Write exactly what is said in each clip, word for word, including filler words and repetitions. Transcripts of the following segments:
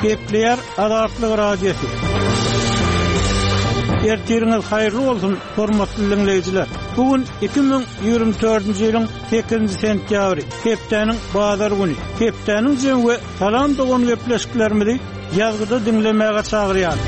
Kepler Adatlyk radiosu. Ertiriniz hayırlı olsun, hormatly dinleyijiler. Bugün iki bin ýygrimi dördünji ýylyň sekizinji sentýabry, hepdeniň bazar güni. Hepdeniň jemgy talan dogan gepleşiklerimizi ýazgyda dinlemäge çagyrýar.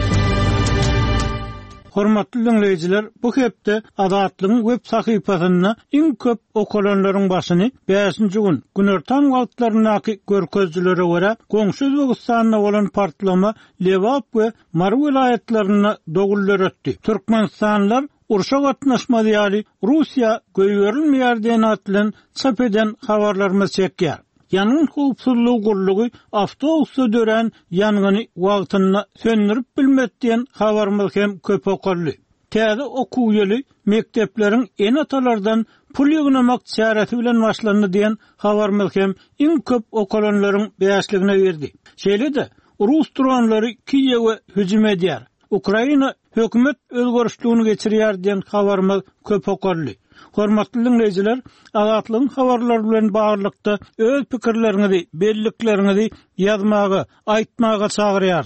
Hormatly dinleyijiler, bu hepde Adatlyň web sahypasyna iň köp okulanlaryň başyny beşinji gün Günertan wagtlarynaky görkezlere görä goňşy Özbegistanyna bolan partlama Lewap we Mar vilayetlerine dogullar ötdi. Türkmenistanlar urşa gatnaşmady ýaly Russiýa göýberilmeýär diýen atlan çap eden habarlarmy çekýär. Yanğın howpsuzlygy gurlugy awtobusda dören yangyny wagtyna söndürip bilmetdiýen habarymyz hem köp okurly. Täze okuw ýyly mektepleriň en atalardan pul ýygnamak çarasy bilen başlandy diýen habarymyz hem iň köp okulanlaryň beýasligine berdi. Şeýle-de Rus dronlary Kiýewe hüjüm edýär. Ukraina hökümet özgörüşligini geçirýär diýen habarymyz köp okurly. Hormatly dinleyijiler, Adatlyň habarlary bilen baglykda öz pikirleriňizi, belliklerinizi ýazmagy, aýtmagy çagyrýar.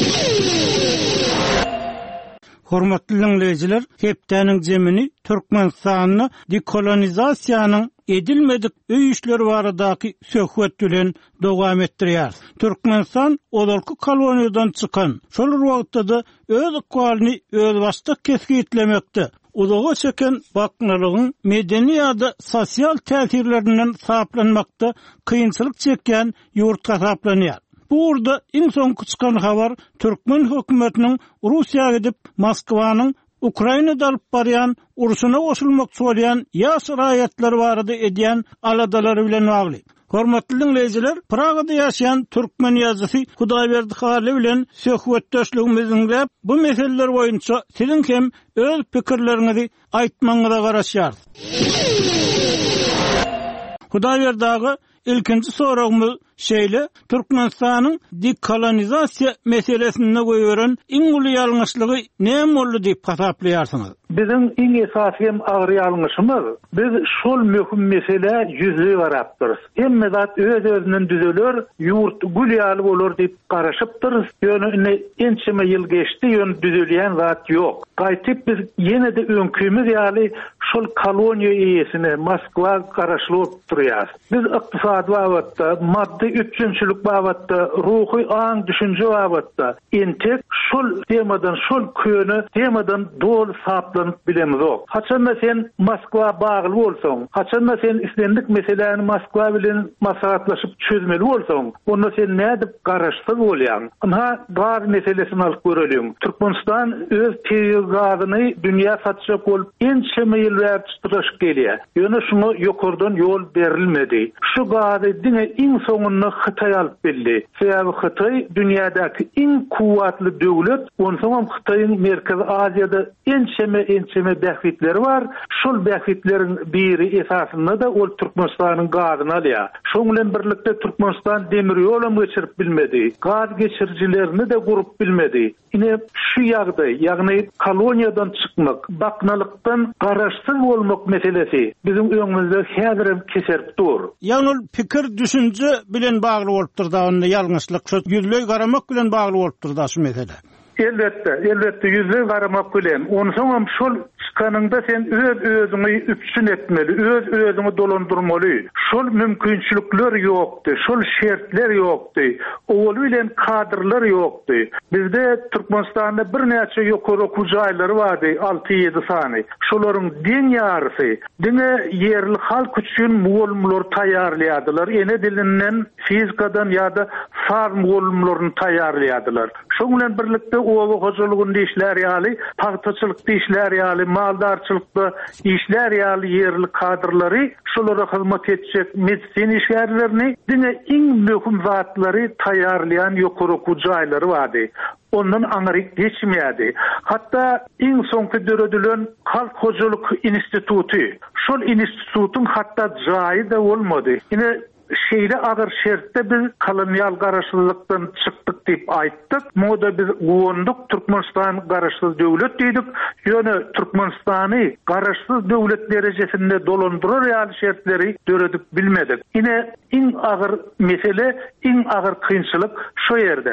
Hormatly dinleyijiler, hepdeniň jemini Türkmenistanyny dekolonizasiýanyň edilmedik öý işleri baradaky söhbet bilen dowam etdirýär. Türkmenistan olarky koloniýadan çykan, şol wagtda öz ykbalyny öz başda kesgitlemekde. Uzağa çeken baknalygyň medeni ýa-da sosial täsirlerinden saplanmakda kynçylyk çekýän ýurt hasaplanýar. Bu urda iň soňky çykan habar Türkmen hökümetiniň Russiýaga gidip Moskwanyň Ukrainada alyp barýan urşuna goşulmakçy bolýan ýaş raýatlary barada edýän aladalary bilen bagly. Hormatly dinleyijiler, Pragada ýaşaýan türkmen ýazgysy Hudaýberdi Hali bilen söhbetdeşligimizi dinläp, bu meseleler boýunça siziň hem öz pikirleriňizi aýtmaňyza garaşýar. Hudaýberdagy ilkinji soragymyz şeýle, Türkmenistanyň dekolonizasiýa meselesine goýuran iň uly ýalňyşlygy näme boldy diýip hasaplaýarsyňyz? Bizim iň esasy hem agry ýalňyşymyz, biz şol möhüm mesele ýüzüne barapdyrys. Hemme zat öz özünden düzeler, ýurt gülýaly bolar diýip garaşypdyrys. Ýöne ençeme ýyl geçdi, ýöne düzelýän zat ýok. Gaýtyp biz ýene de öňkümiz ýaly şol koloniýa ýeýesine Moskwa garaşlyp durýar. Biz ykdysady babatda, maddi üçünçülük babatda, ruhy aň düşünje babatda entek şol temadan, şol köni temadan dol saplanyp bilemiz ok. Haçanda sen Moskwa bagly bolsaň, haçanda sen islendik meselelerini Moskwa bilen maslahatlaşyp çözmeli bolsaň, onda sen nädip garaşsyz bolýan? Ana bar meselesini alyp görelim. Türkmenistan öz teýgazyny dünýä satjak bolup ençeme ýyl tutuşyp gelýär. Ýöne şunu ýokurdan ýol berilmedi. Şu gazy diňe iň soňuny Hytaý alyp bildi. Sebäbi Hytaý dünýädäki iň kuwatly döwlet, onsoň Hytaýyň Merkezi Aziýada ençeme ençeme bähwitleri bar. Şol bähwitleriň biri esasynda da ol Türkmenistanyň gazyny alýar. Şoň bilen birlikde Türkmenistan demir ýolum geçirip bilmedi. Gaz geçirjilerini de gurup bilmedi. Ine şu ýagdaý, ýagny koloniýadan çykmak, baknalykdan garaşsyz bolmak meselesi bizim öňümizde häzir keserip dur. Ýani pikir düşünje bilen bagly bolupdyr da, onda ýalňyşlyk şu ýüzlüň garamak bilen bagly bolupdyr da şu mesele. Elbette, elbette ýüzlüň garamak bilen. Onsoň hem şol çykanyňda sen öz özüňi üpsün etmeli, öz özüňi dolandyrmaly. Şol mümkinçilikler ýokdy, şol şertler ýokdy, owul bilen kadrlar ýokdy. Bizde Türkmenistanda bir näçe ýokary okuw jaýlary bardy, alty ýedi sany. Şolaryň diň ýarysy, diňe ýerli halk üçin muğulmlar taýýarlaýardylar. Ene dilinden, fizikadan ýa-da saz muğulmlaryny taýýarlaýardylar. Şoň bilen birlikde owa hojalygyny işler ýaly, paýtaçylykda işler ýaly, maldarçylykda işler ýaly ýerli kadrlary şolara hyzmat etjek medisin işgärlerini diňe iň möhüm zatlary taýýarlayan ýokary okuw jaýlary bardy. Ondan aňyryk geçmeýärdi. Hatda iň soňky döredilen Halk Hojalyk Instituty, şol institutyň hatda jaýy da bolmady. Ine şeýle agyr şertde biz kolonial garaşsızlykdan çykdyk diýip aýtdyk. Moda biz gowundyk, Türkmenistan garaşsyz döwlet diýdik. Ýöne Türkmenistany garaşsyz döwlet derejesinde dolandyrar ýaly şertleri döredip bilmedik. Ine iň agyr mesele, iň agyr kynçylyk şu ýerde.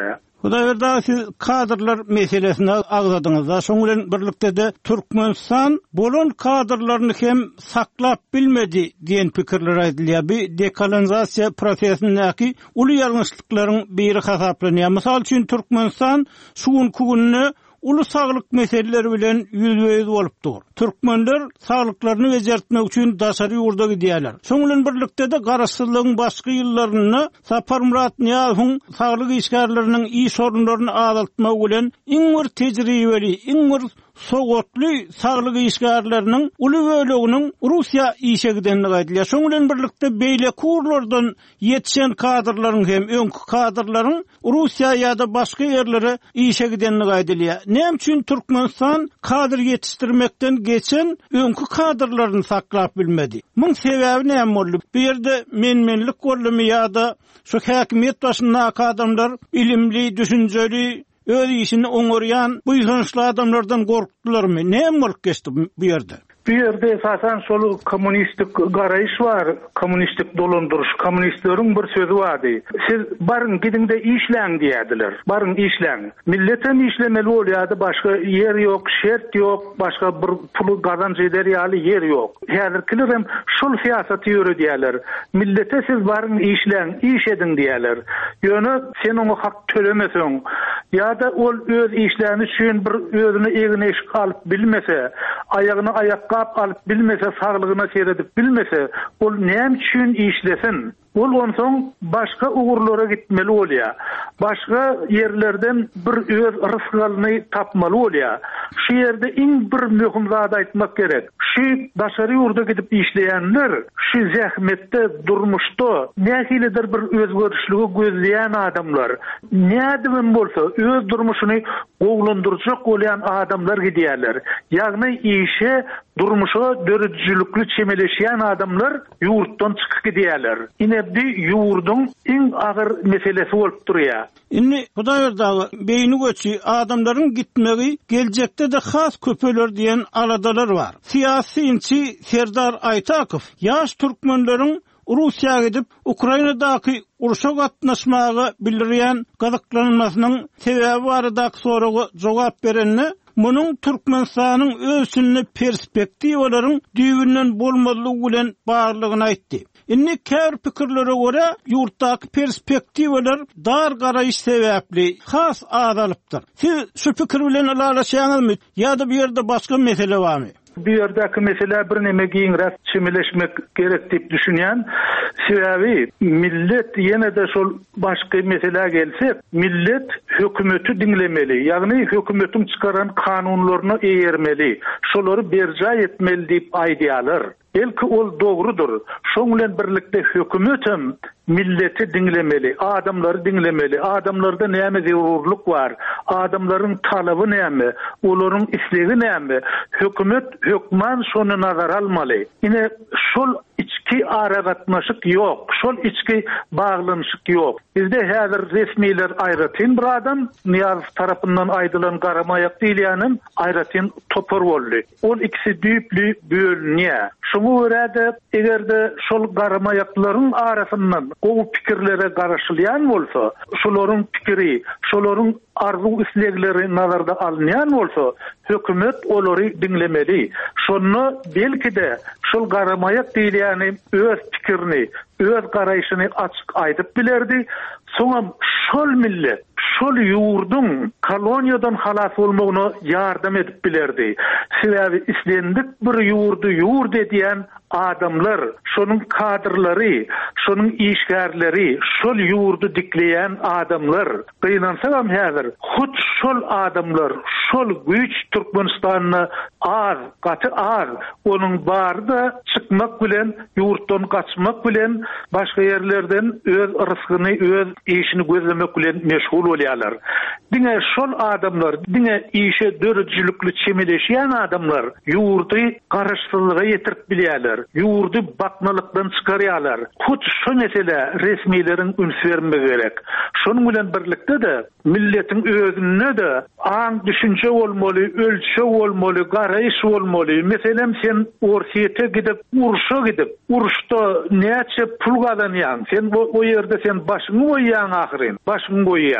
Hudaýberdi, siz kadrlar meselesini agzadyňyz. Şoň bilen birlikde de Türkmenistan bolan kadrlaryny hem saklap bilmedi diýen pikirler aýdylýar. Bir dekolonizasiýa prosesindäki uly ýalňyşlyklaryň biri hasaplanýar. Mysal üçin Türkmenistan şuň kugünni ulu saglyk meseleleri bilen ýüzbeýüz bolupdyr. Türkmenler saglyklaryny wejertmek üçin daşary ýurda gidýärler. Şoň bilen birlikde de garaşsyzlygyň başky ýyllaryny Sapar Murat Niýazowyň saglyk işgärleriniň iyi sorunlaryny azaltmak bilen iň bir tejribeli, iň bir soğutly saglyk işgärleriniň uly böleginiň Russiýa işe gidenligi aýdylýar. Şoň bilen birlikde beýle kurlardan ýetişen kadrlaryň hem öňkü kadrlaryň Russiýa ýa-da başga ýerlere işe gidenligi aýdylýar. Näme üçin Türkmenistan kadr ýetişdirmekden geçen öňkü kadrlaryny saklap bilmedi? Muň sebäbi näme boldy? Bu ýerde menmenlik bolmy ýa-da şu häkimet başyndaky adamlar ilimli, düşünjeli, öz işini oňorýan bu ýyňşly adamlardan gorkdylarmy? Näme bolup geçdi bu ýerde? Bu ýerde esasen şol kommunistik garaýyş bar, kommunistik dolandyryş, kommunistleriň bir sözü bardy. Siz barın gidinde işleň diýdiler. Barın işleň. Milletem işlemeli bolýardy, başga ýer ýok, şert ýok, başga bir pul gazanç eder ýaly ýer ýok. Häzirkiler hem şol siýasaty ýöredýärler. Millete siz barın işleň, iş edin diýerler. Ýöne sen oňa hak tölemeseň ýa-da ol öz işlerini üçin bir özüne egine iş alyp bilmese, aýagyny aýak alyp bilmese, saglygyna seredip bilmese, ol näme üçin işlesin? Ol onsoň başga ugurlara gitmeli bolýar. Başga ýerlerden bir öz rızkyny tapmaly bolýar. Şu ýerde iň bir möhüm zat aýtmak gerek. Şu daşary ýurda gidip işleýänler, şu zähmetde, durmuşda nähilidir bir özgörüşligi gözleýän adamlar. Nädibin bolsa öz durmuşyny gowlandyrjak bolýan adamlar gidýärler. Ýagny işe, durmuşa dörüjlükli çemeleşýän adamlar ýurtdan çykyp gidýärler. Ine bir ýurdun iň agyr meselesi bolup durýar. Indi Hudaýberdi, beýni göçi adamlaryň gitmegi geljekde de has köpeler diýen aladalar bar. Siýasyçy Serdar Aýtakow ýaş türkmenleriň Russiýa gidip Ukrainadaky uruşa gatnaşmagy bildirýän gazaklanmasynyň sebäbi baradaky soraga jogap berenni, munyň Türkmenistanyň özsünni perspektiwalaryň düýbünden bolmalygy bilen barlygyny aýtdy. Inni kär pikirlere göre ýurtdaky perspektiwalar dar garaýyş sebäpli has azalypdyr. Siz şu pikir bilen alalaşýaňyzmy ýa-da bir ýerde başga mesele barmy? Bu ýerdäki mesele bir neme giňräk çemeleşmek gerek diýip düşünýän. Sebäbi millet ýene-de şol başga mesele gelsek, millet hökümeti dinlemeli. Ýagny hökümetiň çykaran kanunlaryna eýermeli. Şolary berja etmeli diýip aýdýarlar. Belki ol dogrudur. Şoň bilen birlikde hökümetem milleti dinlemeli, adamları dinlemeli. Adamlarda näme zerurluk bar? Adamlaryň talaby näme? Olaryň islegi näme? Hökümet, hökman şonu nazar almaly. Ine şol içki aragatmaşyk ýok, şol içki baglanyşyk ýok. Bizde häzir resmiler aýratyn bir adam, Niýazow tarapyndan aýdylan garamaýak diýilýänim, aýratyn topar boldy. Ol ikisi düýpli bölünýär. Şoňa görä de egerde şol garamaýaklaryň arasyndan gowy pikirlere garaşylýan bolsa, şolaryň pikiri, şolaryň arzu islegleri nazarda alınýan bolsa, hökümet olary dinlemeli. Şonu belki de şol garamaýak diýilýäni öz pikirini, öz garaýşyny açyk aýdyp bilerdi. Soňa şol millet, şol ýurdun koloniýadan halas bolmagyna ýardam edip bilerdi. Sebäbi islendik bir ýurdu ýurt edýän adamlar, şonuň kadrlary, şonuň işgärleri, şol ýurdu dikleýän adamlar. Gynansaňam häzir, hut şol adamlar, şol güýç Türkmenistanyny az, gaty az, onuň barda çykmak bilen, ýurtdan gaçmak bilen, başga ýerlerden öz rızkyny, öz işini gözlemek bilen meşgul bolýarlar. Diňe şol adamlar, diňe işe dörüjlükli çemeleşýän adamlar ýurdy garaşsyzlyga ýetirip bilýärler. Ýurdy bakmalykdan çykarýarlar. Hut şu mesele resmiýetiň üns bermegi gerek. Şonuň bilen birlikde de milletiň özüne de aň düşünje bolmaly, ölçe bolmaly, garaýyş bolmaly. Meselem sen orsiýete gidip, uruşa gidip, uruşda näçe pul gazanýan? Sen o ýerde sen başyňy goýýan ahyryn, başyňy goýýan. Şu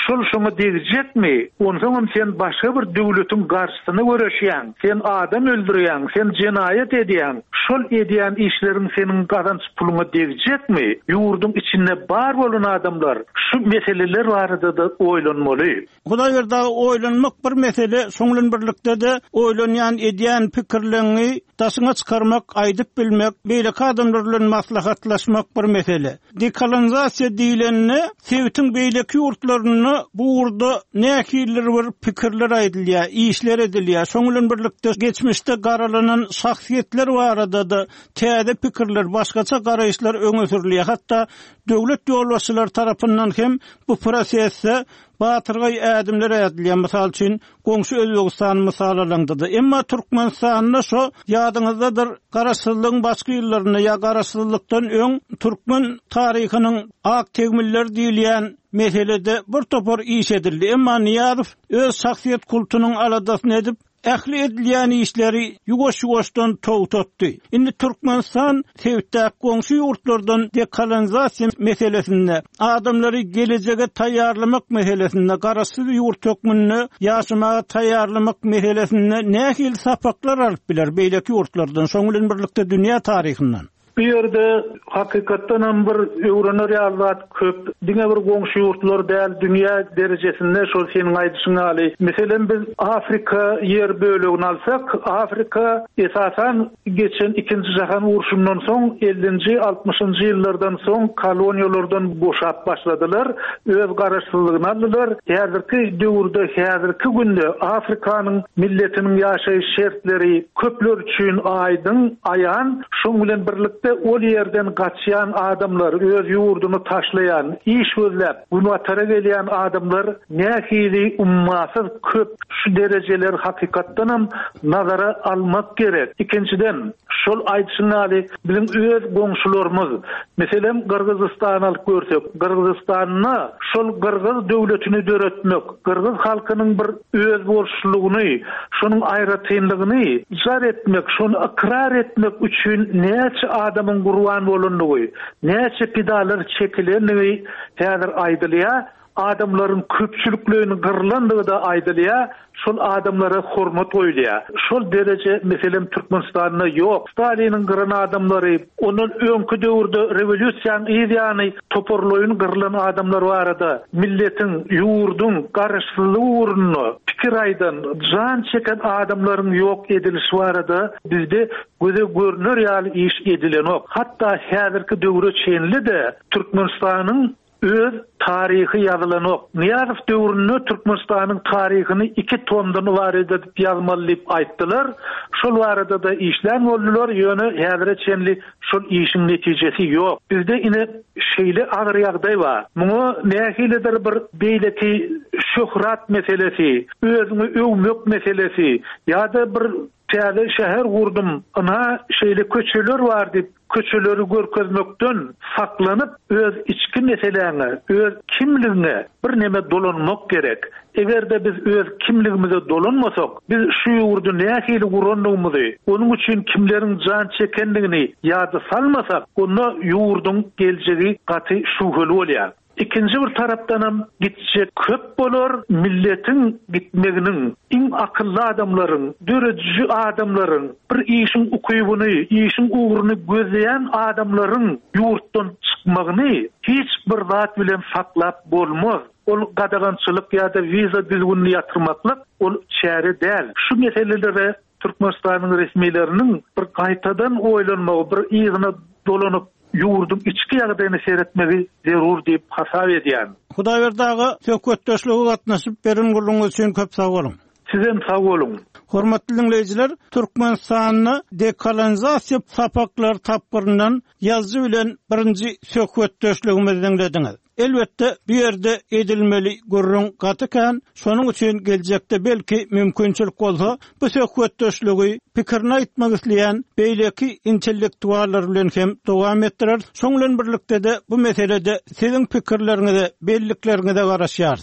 şol şoňa degijekmi? Onsoň sen başga bir döwletiň garşysyny göreşýän, sen adam öldürýän, sen jinayet edýän, şol edýän işleriň seniň gazanç puluňa degijekmi? Ýurdun içinde bar bolan adamlar şu meseleler barada da oýlanmaly. Hudaý berdi, oýlanmak bir mesele, şoňlan birlikde de oýlanýan edýän pikirlerini daşyna çykarmak, aýdyp bilmek, beýle adamlar bilen maslahatlaşmak bir mesele. Dekolonizasiýa diýileni, Sewitiň beýleki ýurtlaryny bu urda näkiller bir pikirler aýdylýar, işler edilýär. Şoňlan birlikde geçmişde garalanan şahsiýetler barada da täze pikirler, başgaça garaýşlar öňe sürilýär. Hatda döwlet ýolbaşçylary tarapyndan hem bu prosesde batyrgay ädimler edilýär. Mysal üçin goňşy Özbegistan mysal alandydy. Emma Türkmenistanda şo ýadyňyzdadyr, garaşsyzlygyň başga ýyllaryna ýa garaşsyzlykdan öň türkmen taryhynyň ak tegmiller diýilýän meselede bir topar iş edildi. Emma Niýazow öz şahsiýet kultunyň aladasyny edip ähli edilýän işleri ýugoş-ýugoşdan towtatdy. Indi Türkmenistan Sewitdäki goňşy ýurtlardan dekolonizasiýa meselesinde, adamlary geleceğe taýýarlamak meselesinde, garaşsyz ýurt hökmüne ýaşamaga taýýarlamak meselesinde nähil sapaklar alyp biler beýleki ýurtlardan, şoňlan birlikde dünýä taryhyndan. Bu yerde hakikatdan hem bir öwrenler ýalat köp. Diňe bir goňşy ýurtlar däl dünýä derejesinde şol seniň aýdyşyňa aly. Meselen biz Afrika ýer bölegini alsak, Afrika esasan geçen ikinji jahan uruşundan soň ellinji altmışynjy ýyllardan soň koloniýalardan boşap başladylar, öz garaşsyzlygyny aldylar. Häzirki döwürde, häzirki günde Afrikanyň milletiniň ýaşaýyş şertleri köpler üçin aýdyn, aýan, şoň bilen birlikde ol yerden gaçýan adamlar, öz ýurduny taşlayan, iş gözläp, gunwatara gelýän adamlar nähili ummasyz köp. Şu derejeler hakykatdan hem nazara almak gerek. İkinciden, şol aýdyşyny aly, bizim öz goňşularymyz, meselem Kırgızstan alyp görsek, Kırgızstanyna şol Kırgız döwletini döretmek, Kırgız halkynyň bir öz bolşulugyny, şonuň aýratynlygyny jar etmek, şonu ikrar etmek üçin näçe adamyň gurban bolandygy, näçe pidalar çekilenligi häzir aýdylýar. Adamların köpçülüklerini gırlandığı da aydılıyor. Şol adamlara hormat oýlýar. Şol derece meselem Türkmenistan'da yok. Stalin'in gıran adamları, onun öňkü döwürde revolýusiýany ideýany toporlaýyn gırlan adamlar barada milletin, ýurdun garaşsyzlygy uğruna pikir aýdan, jan çeken adamlaryň ýok edilişi barada bizde göze görünür ýaly iş edilen ok. Hatda häzirki döwre çenli de Türkmenistanyň öz tarihi ýazylan ok. Niýazow döwründe Türkmenistanyň taryhyny iki tomdan ibaret edip ýazmaly diýip aýtdylar. Şol barada da işler boldular, ýöne häzire çenli şol işiň netijesi ýok. Bizde ine şeýle agyr ýagdaý bar. Muňa nähilidir bir beýleki şöhrat meselesi, özüňi öwmek meselesi ýa-da bir täze şäher gurdum, ana şeýle köçeler bar diýip köçeleri görkezmekden saklanyp öz içki meselelerini, öz kimligini bir neme dolanmak gerek. Egerde biz öz kimligimize dolanmasak, biz şu ýurdu nähili guranlygymyzy, onuň üçin kimleriň jan çekendigini ýady salmasak, onda ýurdun geljegi gaty şuhul bolýar. İkinci bir tarapdan hem gitse köp bolar, milletin gitmeginin, in akıllı adamların, dörücü adamların, bir işin ukuyubunu, işin uğrunu gözleyen adamların yurttan çıkmagını hiç bir zat bilen saklap bolmaz. Ol gadagançylyk ýa-da viza düzgünliği yatırmaklyk, ol çäre däl. Şu meselelere Türkmenistanyň resmiýetleriniň bir gaýtadan oýlanmagy, bir ýygyna dolanyp ýurdum içki ýagdaýyny seyretmegi zerur diýip hasap edýän. Hudaý berdi, söhbetdeşlige gatnaşyp beren gurulňyz üçin köp sag bolun. Sizem sag bolun. Hormatly dinleyijiler, Türkmenistanyny dekolonizasiýa sapaklar tapgyryndan ýazgy bilen birinji söhbetdeşligimizi dinlediňiz. Elbette bir ýerde edilmeli gurrun gatykan, şonuň üçin geljekde belki mümkinçilik bolsa, bu söhbetdeşligi pikirini aýtmak isleýän beýleki intellektuallar bilen hem dowam etdirer. Şoňlan birlikde de bu meselede siziň pikirleriňizi, belliklerinizi garaşýarys.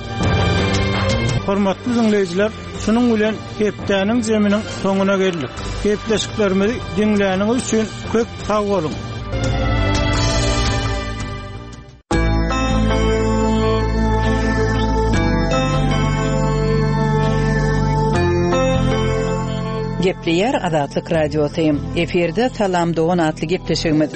Hormatly dinleyijiler, şunun bilen hepdäniň jeminiň soňuna geldik. Hepleşiklerimizi dinläniňiz üçin köp sag bolun. Gepleyer Adatlyk Radiosyň. Eferde Salam Doğan adly gepleşigimiz.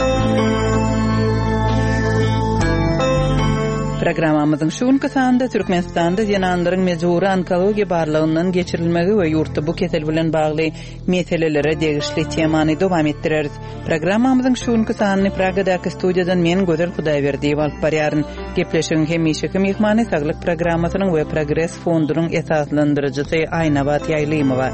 Programamyzyň şu günkü sanynda Türkmenistanda ýananlaryň mejburi onkologiýa barlygyndan geçirilmegi we ýurtda bu kesel bilen bagly meselelere degişli temany dowam etdireriz. Programamyzyň şu günkü sanyny Pragadaky studiýadan men Gözel Hudaýberdiýew alyp barýaryn. Gepleşigiň hemişeki mehmany saglyk programasynyň we Progress fondunyň esaslandyrjysy Aýnabat Ýaýlymowa.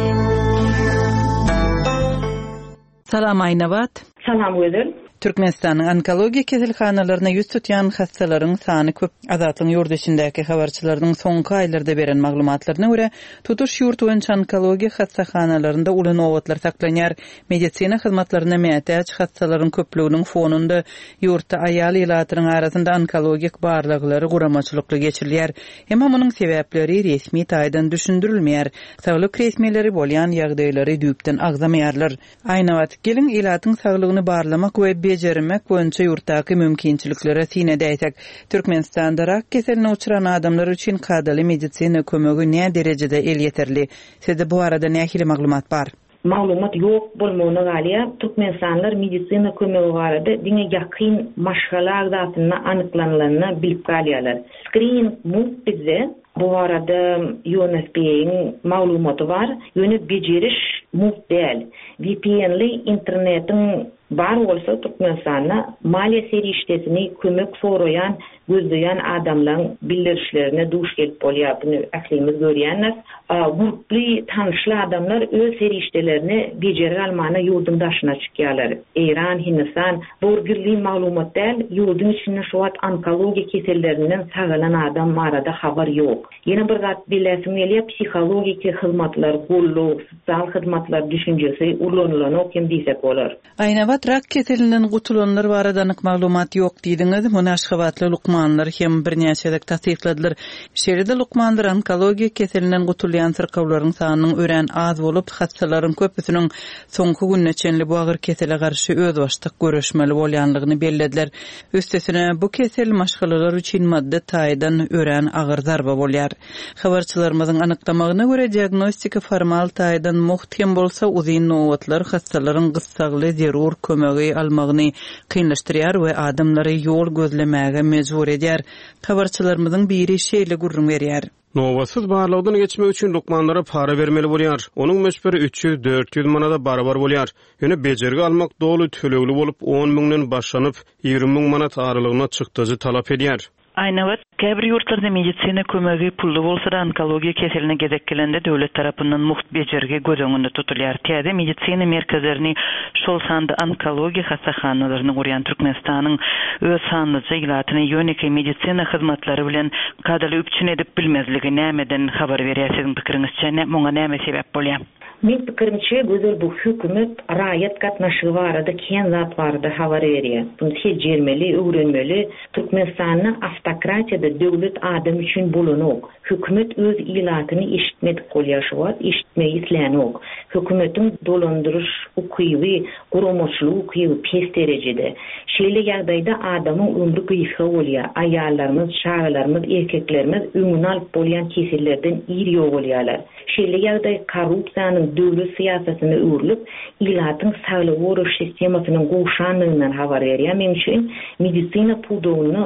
Salam Aýnabat. Salam Gözel. Türkmenistanyň onkologiýa keselhanalaryna ýüz tutýan hastalaryň sany köp. Adatlyň ýurt içindäki habarçylaryň soňky aýlarda beren maglumatlaryna görä, tutuş ýurt boýunça onkologiýa hastahanalaryna uly nowatlar saklanýar. Medisina hyzmatlaryna mätäç hastalaryň köpliginiň fonunda ýurtda aýal ýylatynyň arasynda onkologik barlyklary guramaçylykly geçirilýär. Emma munyň sebäpleri resmi taýdan düşündirilmeýär. Saglyk resmileri bolýan ýagdaýlary düýpden agzamaýarlar. Aýnabat, gelin ýylatyň saglygyny barlamak we bejermek boýunça ýurtdaky mümkinçiliklere sine däýsek, Türkmenistanda rak keseline uçuran adamlar üçin kadaly medisina kömegi näme derejede el ýeterli? Sizde bu arada nähili maglumat bar? Maglumat ýok bolmagyna galya Türkmenistanlar medisina kömegi barada diňe ýakyn maşgala agdatyna anyklanylaryny bilip galýarlar. Screening muhbize bu arada U N S P'nin maglumaty bar, ýöne bejeriş muhbel. V P N'li internetin bar bolsa Türkmenistanda maliýe serişdesini kömek soraýan, gözleýän adamlaryň bildirişlerine duş gelip bolýar. Buny aklymyz görýänler. Guruply tanışly adamlar öz serişdelerini bejeri almana ýurdun daşyna çykýarlar. Eýran, Hindistan, borgirli maglumat däl, ýurdun içinde şu wagt onkologiýa kesellerinden sagalan adam arada habar ýok. Ýene bir zat bilesim gelýär, psihologik hyzmatlar, golluk, sosial hyzmatlar düşünjesi ulanylan kim diýsek bolar. Aýnabat, rak keselinden gutulanlar barada anyk maglumat ýok diýdiňiz. Muny aşgabatly lukmanlar hem birnäçe tasdiqladylar. Şeride lukmanlar onkologiýa keselinden gutulýan sırkawlaryň sanynyň ören az bolup, hastalaryň köpüsiniň soňky günneçenli bu agyr kesele garşy öz başlyk görüşmeli bolýanlygyny bellädiler. Üstesine bu kesel maşgalalar üçin madde taýdan ören agyr zarba bolýar. Habarçylarymyzyň anyklamagyna görä diagnostika formal taýdan muhtem bolsa, uzyn nowatlar hastalaryň gyssagly zerur kömegi almagyny kynlaşdyrýar we adamlary ýol gözlemäge mejbur edýär. Habarçylarymyzyň biri şeýle gurrun berýär. Nowasyz barlygdan geçmek üçin lukmanlara para bermeli bolýar. Onuň meşberi üç ýüz dört ýüz manada barabar bolýar. Ýöne bejergi almak dolu tölegli bolup on miňden başlanyp ýigri miň manat aralygyna çykdyjy talap edýär. Aýnabat, käbir ýurtlarda medisina kömegi pully bolsa da onkologiýa keseline gezek gelende döwlet tarapyndan muht bejergi gözeňinde tutulýar. Täze medisina merkezlerini şol sanda onkologiýa hastahanalaryny gurýan Türkmenistanyň öz sanlyjy ýylatyny ýöneki medisina hyzmatlary bilen kadaly üpçün edip bilmezligi nämeden habar berýär? Siziň pikiriňizçe muňa näme sebäp bolýar? Men pikirimçe Gözel bu hökümet raýat gatnaşygy barada ken zat barada habar berýär. Bunu hiljermeli, öwrenmeli. Türkmenistanyň автократияда döwlet adam üçin bolanok. Hökümet öz ýylatyny eşitmedik bolýar, eşitmeýi islenok. Hökümetiň dolandyryş ukyby, guramaçlyk ukyby pes derejede. Şeýle ýagdaýda adamyň ömrü gyýyka bolýar. Aýallarymyz, şagalarymyz, erkeklerimiz öňüne alyp bolýan kesellerden iri bolýarlar. Şeýle ýagdaý korrupsiýanyň döwlet siýasatyna öwrülip, ýylatyň saglyk goruş sistemasynyň goşanlygyndan habar berýär. Men üçin medisina pudowyny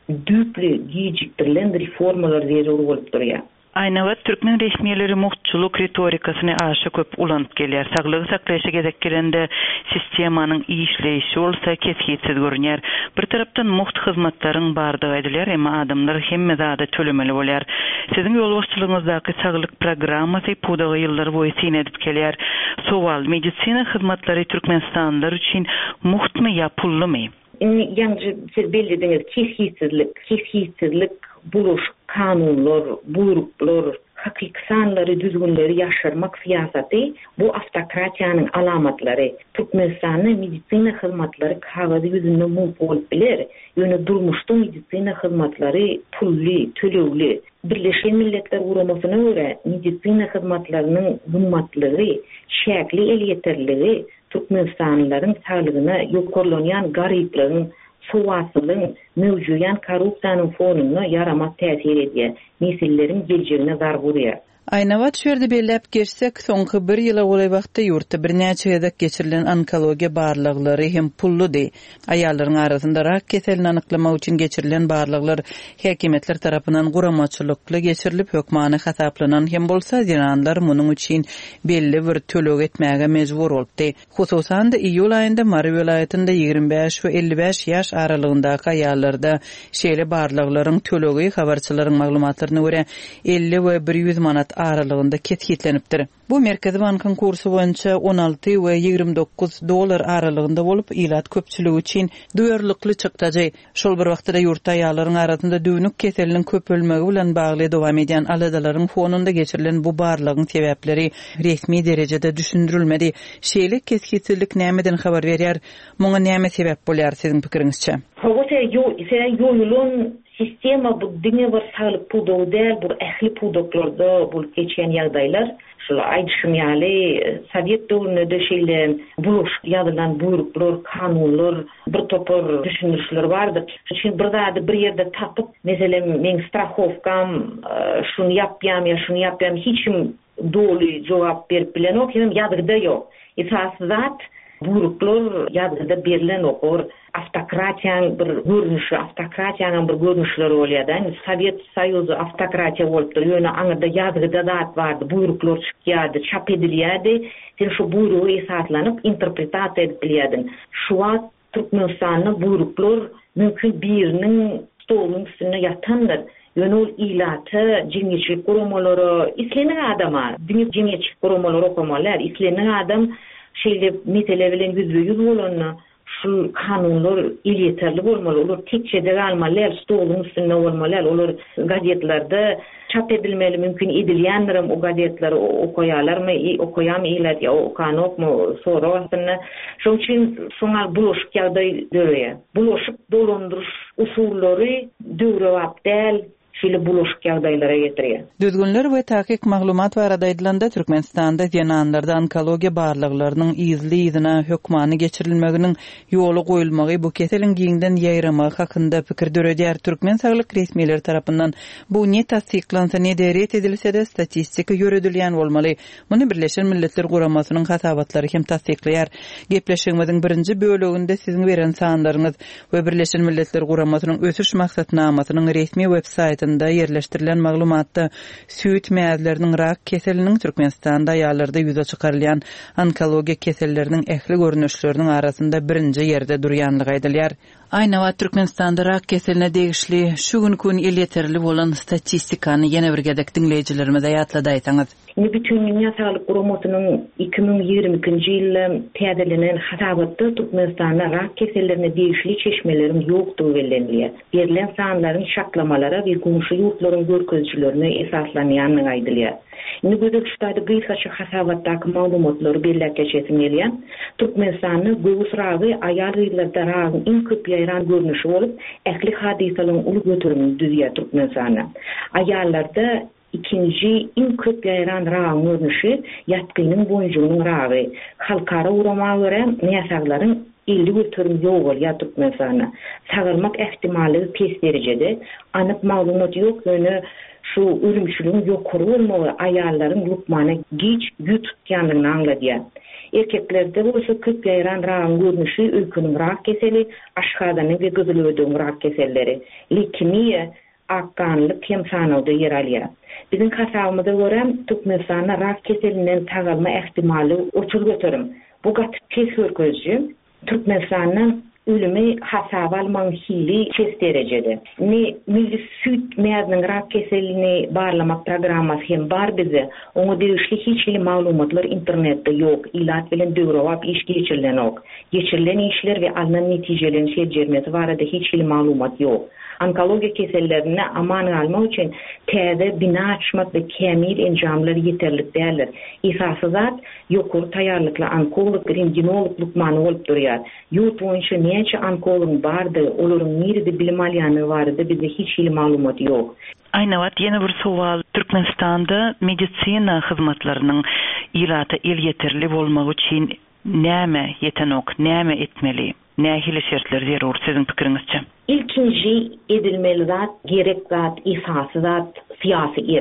düpli gijikdirilen reformalar zerur bolup durýar. Aýnabat, türkmen resmiýetleri muhtçuluk retorikasyny aşy köp ulanyp gelýär. Saglygy saklaýşa gezek gelende sistemanyň işleýişi bolsa kesgitsiz görünýär. Bir tarapdan muht hyzmatlaryň bardygy edilýär, emma adamlar hemme zada tölemeli bolýar. Siziň ýolbaşçylygyňyzdaky saglyk programmasy pudagy ýyllar boýy sine edip gelýär. Sowal, medisina hyzmatlary Türkmenistanlar üçin muhtmy ýa pullymy? Ýa-ni siz bellidiňiz, kesgitsizlik, kesgitsizlik buluş, kanunlar, buyruklar, hakyky sanlary, düzgünleri ýaşyrmak siýasaty bu автократиýanyň alamatlary. Türkmenistanyň medisina hyzmatlary kagazy ýüzünde mum bolup biler. Ýöne durmuşdyň medisina hyzmatlary pully, tölegli. Birleşen Milletler Guramasyna görä medisina hyzmatlarynyň gymmatlygy, şäkli el ýeterligi Türkmenistanlylaryň saglygyna ýokarlanýan garyplygyň, sowatlygyň, mewjudyan korrupsiýanyň fonuny yaramak täsir edýär. Nesilleriň geljegine zar gurýar. Aynawat şerde bellep geçsek, soňky bir ýyla golay wagtda ýurtda bir näçe gezek geçirilen onkologiýa barlyklary hem pulludy. Aýallaryň arasynda rak keselini anyklamak üçin geçirilen barlyklar häkimetler tarapyndan guramaçylykly geçirilip hökmany hasaplanan hem bolsa ýanlar munyň üçin belli bir tölek etmäge mejbur bolupdy. Hususan da iýul aýynda Mary welaýatynda ýigirme beş we elli beş ýaş aralygyndaky aýallarda şeýle barlyklaryň tölegi habarçylaryň maglumatlaryna görä elli we bir ýüz manat aralygynda ketgitlenipdir. Bu Merkezi Bankyň kursy boýunça on alty we ýigirme dokuz dollar aralygynda bolup, ilat köpçüligi üçin duýarlykly çykdagy. Şol bir wagtda ýurtda ýallaryň arasynda düýnük keseliniň köpölmegi bilen bagly dowam edýän aladalaryň fonunda geçirilen bu barlygyň sebäpleri resmi derejede düşündirilmedi. Şeýle kesgitçilik nämeden habar berýär? Muňa näme sebäp bolýar siziň pikiriňizçe? Howata ýol, isen ýolun sistema bu diňe bir saglyk puldog däl, bu ähli puldoklarda bolup geçen ýagdaýlar. Şol aýdyşym ýaly Sowet döwründe şeýle buluş ýadylan buyruklar, kanunlar, bir topar düşünürler bardy. Şeň bir zady bir ýerde tapyp, meselem men strahowkam şunu ýapýam, ýa şunu ýapýam, hiçim doli jogap berip bilenok, hem ýadygda ýok. Esas zat buyruklar ýadygda berilen okor. Автократияң bir görünüşi, автократияның bir görünüşleri bolýar. Sowet Soýuzy автократия bolupdyr. Ýöne aňyrda ýazgyda zat bardy, buyruklar çykýardy, çap edilýärdi. Sen şu buyrugy esaslanyp interpretasiýa edip bilýärdin. Şu wagt Türkmenistanyň buyruklar mümkin biriniň stolunyň üstüne ýatandyr. Ýöne ol ilaty, jemgyýetçilik guramalary, isleňen adama, jemgyýetçilik guramalary okumalar, isleňen adam şeýle mesele bilen yüzbe-yüz bolanna şu kanunlar ýeterli bolmaly, olar tekçede galmaly, stolunyň üstünde bolmaly, olar gazetlerde çap edilmeli, mümkin edilýändirim o gazetleri okuýarlarmy, okuýam ilat ýa okanokmy, sonra wagtynda şoň üçin şoňa bulaşyk ýagdaý döwreye. Bulaşyk dolandyryş usullary döwrewap däl, şeýle bulaşyk ýagdaýlara getirýär. Düzgünler we tahkik maglumat barada edilende Türkmenistanda ýananlarda onkologiýa barlyklarynyň izli izine hökmany geçirilmeginiň ýoly goýulmagy bu keseliň giňden ýaýramagy hakynda pikir döredýär. Türkmen saglyk resmiýetleri tarapyndan bu ne tasdiklansa ne deret edilse-de statistika ýöredilýän bolmaly. Muny Birleşen Milletler Guramasynyň hasabatlary hem tasdiklýar. Gepleşigimiziň birinji böleginde siziň beren sanlaryňyz we Birleşen Milletler Guramasynyň ösüş maksatnamasynyň resmi websaýty da yerleştirilen maglumatda süýt mäzleriniň rak keseliniň Türkmenistanda ýalarda ýüze çykarylýan onkologiýa keselleriniň ähli görnüşleriniň arasynda birinji ýerde durýanlygy aýdylýar. Aýna wagt Türkmenistanda rak keseline degişli şu gün ýeterli bolan statistikany ýene bir gedek dinleýijilerimize ýatlada aýsaňyz. Bütün Dünya Sağlık Guramasynyň iki bin ýygrimi üçinji ýylda täzelenen hasabatda Türkmenistanda rak kesellerine degişli çeşmeleriň ýokdugy bellenilýär. Berilen sanlaryň şaklamalara we gumşy ýurtlaryň görkezçilerine esaslanýanyny aýdylýar. Indi gözek şutaýda gysgaça hasabatdaky maglumatlary belläp geçesim gelýär. Türkmenistanyň göwüs ragy aýal ýyllarda ragyň iň köp ýaýran görnüşi bolup, ähli hadisalaryň uly götürümini düzýär Türkmenistanda. Aýallarda ikinci iň köp ýaýran ragyň görnüşi ýatkynyň boýunjugynyň ragy. Halkara uramaga görä näsaglaryň elli götürüm ýok bolýar Türkmenistanda. Sagyrmak ähtimali pes derejede, anyk maglumat ýok, ýöne şu ölümçülüğün ýokary bolmagy aýallaryň lukmana giç güt tutýanlygyny angladýar. Erkeklerde bolsa köp ýaýran ragyň görnüşi öýküniň rak keseli, aşgadanyň we gyzylöwdüň rak keselleri, leukemiýa, akkanlyk hem sanawda yer alýar. Biziň hasabymyza görä Türkmenistanda rak keselinden tagalma ähtimali oçul götürüm. Bu gaty pes görkezji Türkmenistanyň ölümi hasaba alman hili çes derejede. Ne milli süt mäziniň rak keselini barlamak programmasy hem bar bize. Oňa degişli hiç hili maglumatlar internetde ýok. Ilat bilen döwrewap iş geçirilen ok. Geçirilen işler we alınan netijelerini şeýermesi barada hiç hili maglumat ýok. Onkologiýa kesellerine aman almak üçin täze bina açmak we kämil enjamlary ýeterlik däldir. Esasy zat ýokary taýýarlykly onkolog, rentgenolog lukmany bolup durýar. Ýurt boýunça näçe onkolog bardy, olaryň nerede bilim alýany bardy, bizde hiç hili maglumat ýok. Aýna wagt ýene bir sowal. Türkmenistanda medisina hyzmatlarynyň ýylata el ýeterli bolmagy üçin näme ýetenok, näme etmeli? Nähili şertler zerur siziň pikiriňizçe? İlkinji edilmeli zat, gerek zat, esasy zat, siyasi erk.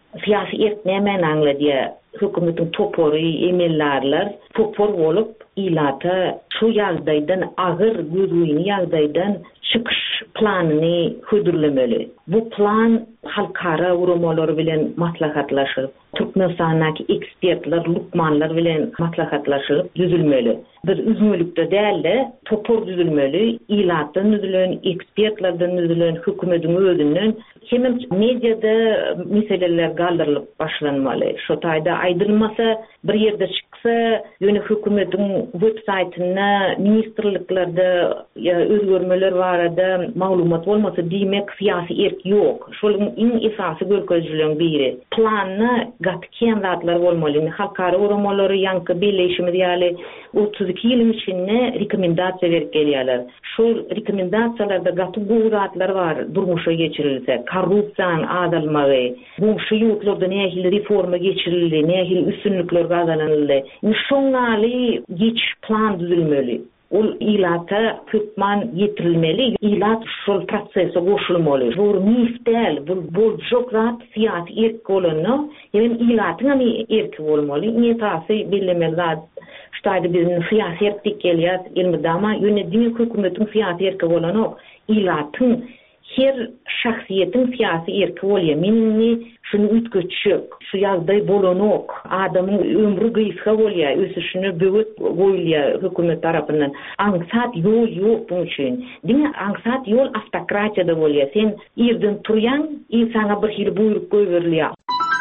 siyasi erknemen anla diye hükümetin toporu emellerler topor olup ilata şu yağdaydan ağır güzüyni yağdaydan çıkış planını hüdürlemeli. Bu plan halkara urumaları bilen maslahatlaşıp Türkmenistan'daki ekspertler, lukmanlar bilen maslahatlaşıp düzülmeli. Bir üzmülükte değil de topor düzülmeli, ilattan düzülen, ekspertlerden düzülen, hükümetin özünden hemen medyada meseleler kaldırılıp başlanmalı. Şu tayda aydılmasa bir yerde çıksa yöne hükümetin websaytına ministerliklerde ya özgürmeler var da malumat olmasa demek siyasi erk yok. Şolun en esası görkezcülüğün biri. Planına gatken zatlar olmalı. Halkara uğramaları yankı birleşimi diyali otuz iki yılın içinde rekomendasiya verip geliyorlar. Şu rekomendasyyalarda gatı bu zatlar var durmuşa geçirilse. Korrupsiyan azalmağı, bu yurtlarda nehil reforma geçirildi, nehil üstünlükler kazanıldı. Şongali geç plan düzülmeli. O ilata hükman yetirilmeli, ilat şol prosese koşulmalı. Bu miftel, bu bu çok zat siyasi erk olanı, yani ilatın ama erk olmalı. Niyetası bilemezler. İşte bizim siyasi erklik geliyor, ilmide ama yönetimi hükümetin siyasi erk olanı, ilatın her şahsiyetin siyasi erki oluyor. Minni şunu ütköçük, şu yazday bolonok, adamın ömrü gıyska oluyor, ösüşünü büyük oluyor hükümet tarafından. Angsat yol yok bunun için. Değil mi? Angsat yol автократiyada oluyor. Sen irden turuyan, insana bir hil buyruk koyveriliyor.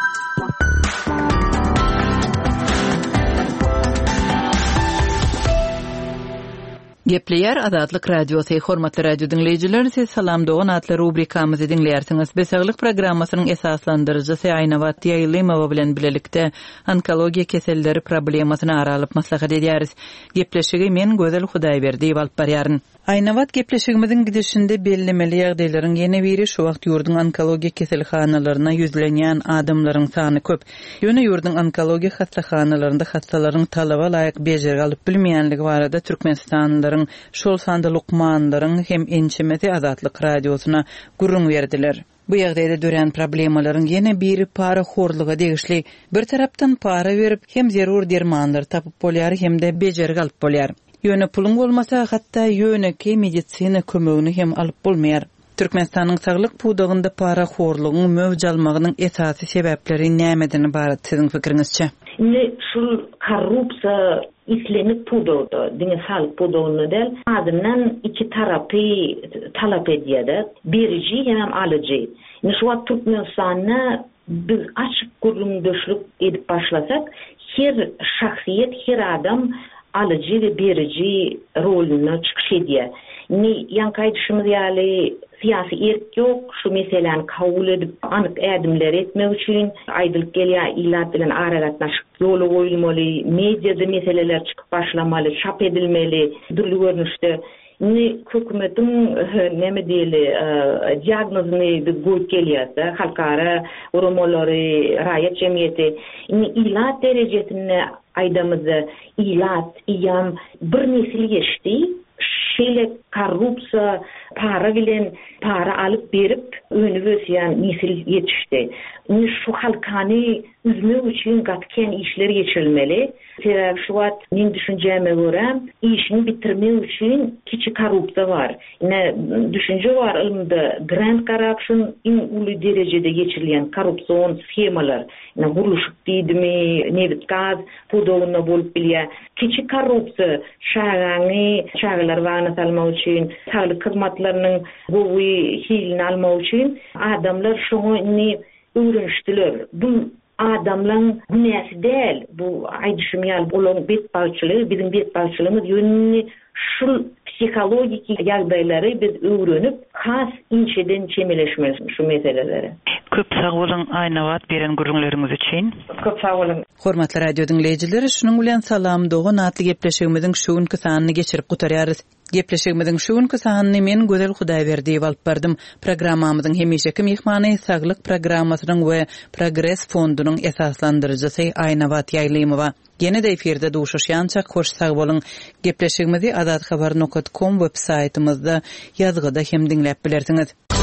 Gepleyer Azatlyk Radiosu hormatly radio dinleyijiler, siz salam dogan atly rubrikamyzy dinleýärsiňiz. Besaglyk programmasynyň esaslandyrjysy Aynawat Ýaýlymowa bilen bilelikde onkologiýa keselleri problemasyny aralyp maslahat edýäris. Gepleşigi men Gözel Hudaýberdi alyp barýaryn. Aynawat gepleşigimiziň gidişinde bellemeli ýagdaýlaryň ýene biri şu wagt ýurdun onkologiýa keselhanalaryna ýüzlenýän adamlaryň sany köp. Ýöne ýurdun onkologiýa hastaxanalarynda hastalaryň talaba laýyk bejergi alyp bilmeýänligi barada Türkmenistanlylaryň şol sanda lukmanlaryň hem ençemeti Azatlyk radiosuna gurrun berdiler. Bu ýagdaýda dören problemalaryň ýene biri para horluga degişli. Bir tarapdan para berip hem zerur dermanlar tapyp bolýar hem de bejergi alyp bolýar. Ýöne puluň bolmasa hatda ýöneki medisina kömegini hem alyp bolmaýar. Türkmenistanyň saglyk pudagynda para horlugyň mövj almagynyň esasy sebäpleri nämeden ibaret siziň fikiriňizçe? Ne şul korrupsiya islenip pudagda, diňe sağlyk pudagyny del, adamdan iki tarapy talap edýär. Beriji hem alyjy. Ne şu wagt Türkmenistanyna biz açyk gurulmuşlyk edip başlasak, her şahsiýet, her adam alıcı ve berici rolünü çıkış ediyor. Ne yankaydışımız yani siyasi erk yok, şu meselen kabul edip anık edimler etmek için aydılık geliyor, ilat bilen aragatnaşık yolu koyulmalı, medyada meseleler çıkıp başlamalı, çap edilmeli, dürlü görünüşte. Ne hükümetin neme diyeli diagnozunu bir koyup geliyorsa, halkara, urumaları, rayet cemiyeti, ne ilat derecesine aydamızı ilat, iyam bir nesil geçti, şeyle korrupsiya, para bilen para alıp berip önü vösiyen nesil yetişti. Şu halkani üzmek için gatken işler geçirilmeli. Sebäbi şu wagt men düşünjäme görä, işini bitirmek için kiçi korrupsiya var. Ne düşünje var ilmde grand corruption in uly derejede geçirilýän korrupsiýon schemalar. Ne guruluşyk diýdimi, nebit gaz, pudagyna bolup bilýär. Kiçi korrupsiya şaýany, şaýlar wagna salmak üçin, saglyk hyzmatlarynyň bu hilini almak üçin adamlar şoňa öwrenişdiler. Bu adamlaryň günäsi däl, bu aýdyşymýal bolan betbaşçylygy, bizim betbaşçylygymyz ýönüni şu psikologik ýagdaýlary biz öwrenip, has inçeden çemeleşmeli şu meseleleri. Köp sag bolun Aynawat beren gurrunlaryňyz üçin. Köp sag bolun. Hormatly radio dinleýijileri, şunuň bilen salam dogan atly gepleşigimiziň şu günkü sanyny geçirip gutarýarys. Gepleşigimiziň şu günkü sanyny men Gözel Hudaýberdi alyp bardym. Programmamyzyň hemişeki mehmany saglyk programmasynyň we Progress fondunyň esaslandyrjysy Aynawat Ýaýlymowa. Ýene de efirde duşuşýança hoş sag bolun. Gepleşigimizi azathabar nokta com web saytymyzda ýazgyda hem dinläp bilersiňiz.